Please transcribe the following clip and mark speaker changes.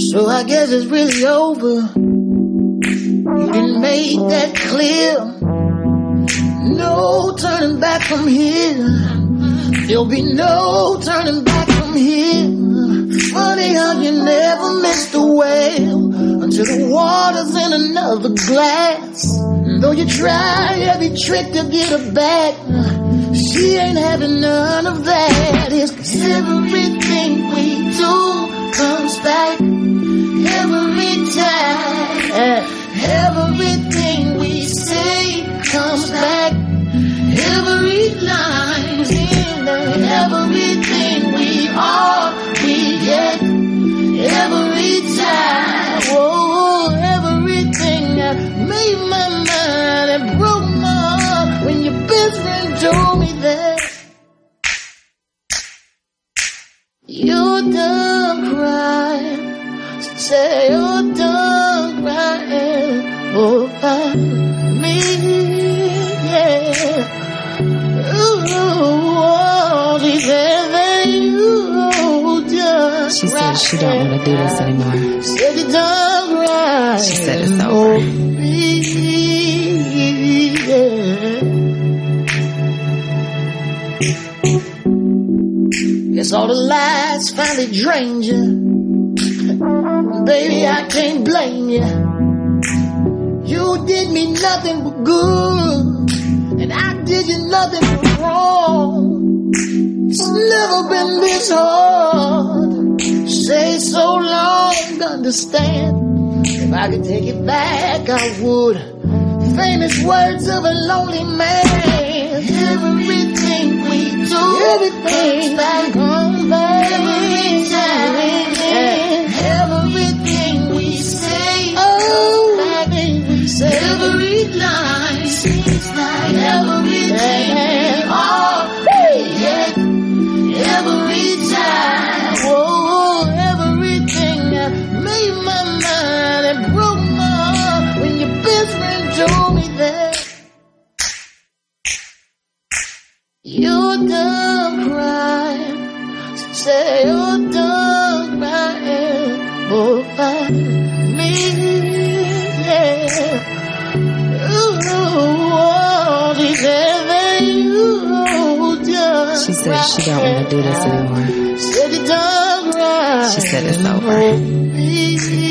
Speaker 1: So I guess it's really over. You didn't make that clear. No turning back from here. There'll be no turning back from here. Funny how you never missed a whale until the water's in another glass. And though you try every trick to get her back, she ain't having none of that. It's 'cause everything we do comes back every time. Everything we say comes back. Every line in there. Everything we are, we get. Every time. Oh, everything that made my mind and broke my heart when your best friend told me that you're done crying. Say you're done crying over me, yeah. Ooh, she said that you done.
Speaker 2: She said she don't want to do this anymore.
Speaker 1: Said you done crying.
Speaker 2: She said it's over.
Speaker 1: Guess all the lies finally drained you. Baby, I can't blame you. You did me nothing but good, and I did you nothing but wrong. It's never been this hard. Say so long, understand. If I could take it back, I would. Famous words of a lonely man. Everything we do, everything comes back every time. Everything we say, every line seems like everything we are, yet every time. Oh, everything that made my mind and broke my heart when your best friend told me that you're done crying. Say you're done crying over me, yeah. Ooh, she said that you done.
Speaker 2: She said she don't want to do this anymore.
Speaker 1: Said you done crying.
Speaker 2: She said it's over.